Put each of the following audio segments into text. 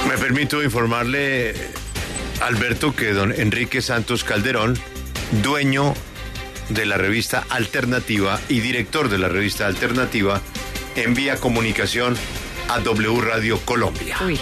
Me permito informarle, Alberto, que don Enrique Santos Calderón, dueño de la revista Alternativa y director de la revista Alternativa, envía comunicación a W Radio Colombia. Uy.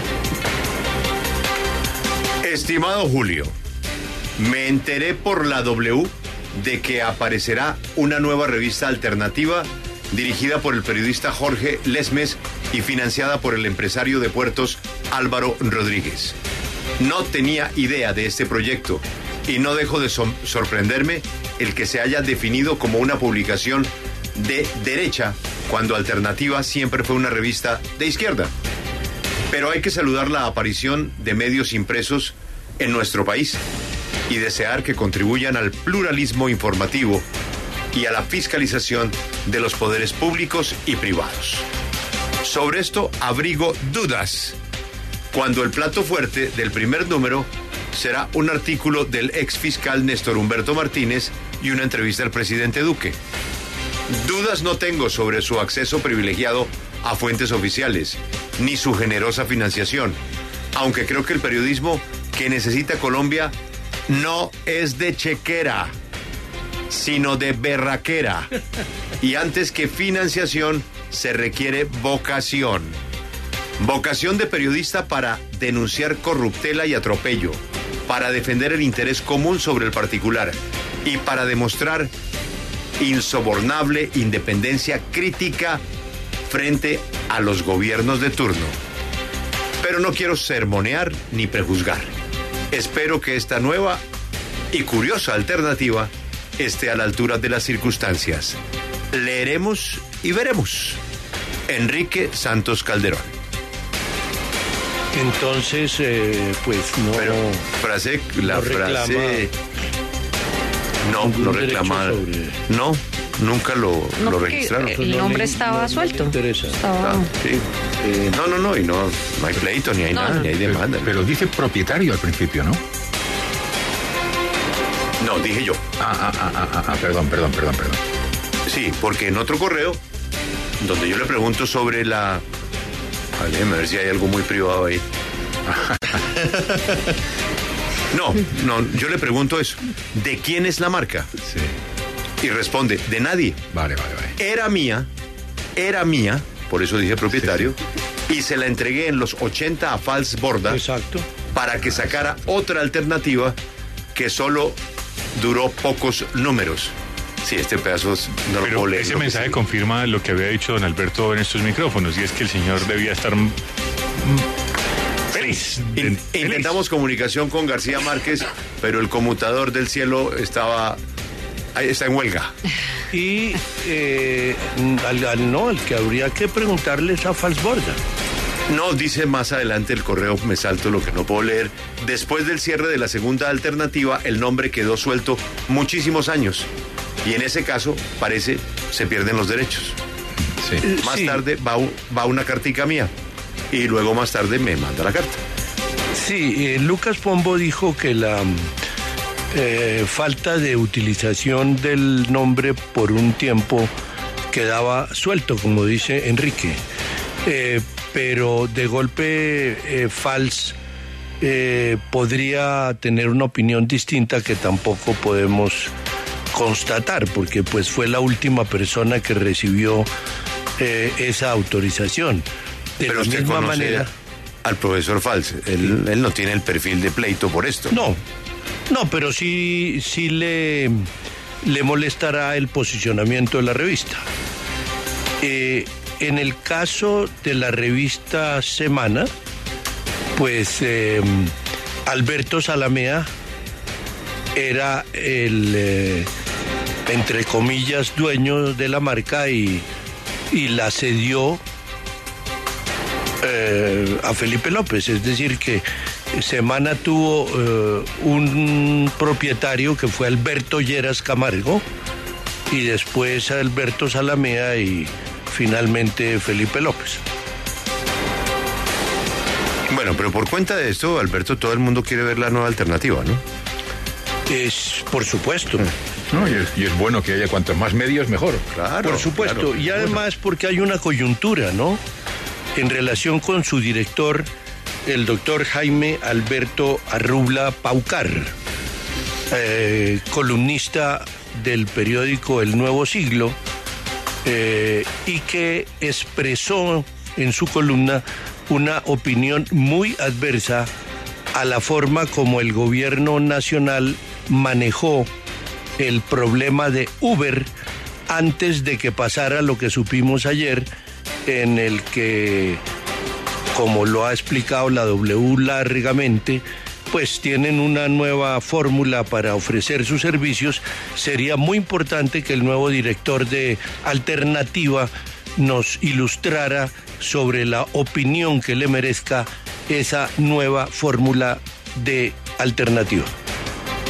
Estimado Julio, me enteré por la W de que aparecerá una nueva revista alternativa dirigida por el periodista Jorge Lesmes y financiada por el empresario de puertos Álvaro Rodríguez. No tenía idea de este proyecto y no dejo de sorprenderme el que se haya definido como una publicación de derecha cuando Alternativa siempre fue una revista de izquierda. Pero hay que saludar la aparición de medios impresos en nuestro país y desear que contribuyan al pluralismo informativo y a la fiscalización de los poderes públicos y privados. Sobre esto abrigo dudas, cuando el plato fuerte del primer número será un artículo del ex fiscal Néstor Humberto Martínez y una entrevista al presidente Duque. Dudas no tengo sobre su acceso privilegiado a fuentes oficiales, ni su generosa financiación, aunque creo que el periodismo que necesita Colombia no es de chequera, sino de berraquera. Y antes que financiación, se requiere vocación. Vocación de periodista para denunciar corruptela y atropello, para defender el interés común sobre el particular y para demostrar insobornable independencia crítica frente a los gobiernos de turno. Pero no quiero sermonear ni prejuzgar. Espero que esta nueva y curiosa alternativa esté a la altura de las circunstancias. Leeremos y veremos. Enrique Santos Calderón. Entonces, pues no. Pero la frase. No reclama. No, nunca lo registraron. El nombre estaba suelto. Estaba... Sí. No, y no hay pleito, ni hay nada, ni hay demanda. Pero dice propietario al principio, ¿no? No, dije yo. Perdón. Sí, porque en otro correo, donde yo le pregunto sobre la... Déjeme ver si hay algo muy privado ahí. No, yo le pregunto eso. ¿De quién es la marca? Sí. Y responde, de nadie. Vale. Era mía, por eso dije propietario, sí. Y se la entregué en los 80 a Fals Borda. Exacto. Para que sacara otra alternativa que solo duró pocos números. Sí, este pedazo no lo puedo leer. Ese mensaje confirma lo que había dicho don Alberto en estos micrófonos, y es que el señor debía estar feliz. Intentamos comunicación con García Márquez, pero el conmutador del cielo está en huelga. Y al que habría que preguntarle es a Falsborda. No, dice más adelante el correo, me salto lo que no puedo leer. Después del cierre de la segunda alternativa, el nombre quedó suelto muchísimos años. Y en ese caso, parece, se pierden los derechos. Sí. Más tarde va una cartica mía. Y luego más tarde me manda la carta. Sí, Lucas Pombo dijo que la falta de utilización del nombre por un tiempo quedaba suelto, como dice Enrique. Pero de golpe Fals podría tener una opinión distinta que tampoco podemos constatar, porque pues fue la última persona que recibió esa autorización. De Pero la usted misma conoce manera al profesor Fals, él no tiene el perfil de pleito por esto. No, pero sí le molestará el posicionamiento de la revista. En el caso de la revista Semana, pues Alberto Zalamea era el, entre comillas, dueño de la marca y la cedió a Felipe López. Es decir, que Semana tuvo un propietario que fue Alberto Lleras Camargo, y después Alberto Zalamea y finalmente Felipe López. Bueno, pero por cuenta de esto, Alberto, todo el mundo quiere ver la nueva alternativa, ¿no? Es, por supuesto. No, y es bueno que haya cuantos más medios, mejor. Claro. Por supuesto. Claro. Y además porque hay una coyuntura, ¿no? En relación con su director, el doctor Jaime Alberto Arrubla Paucar, columnista del periódico El Nuevo Siglo, y que expresó en su columna una opinión muy adversa a la forma como el gobierno nacional manejó el problema de Uber antes de que pasara lo que supimos ayer, en el que, como lo ha explicado la W largamente, pues tienen una nueva fórmula para ofrecer sus servicios. Sería muy importante que el nuevo director de Alternativa nos ilustrara sobre la opinión que le merezca esa nueva fórmula de Alternativa.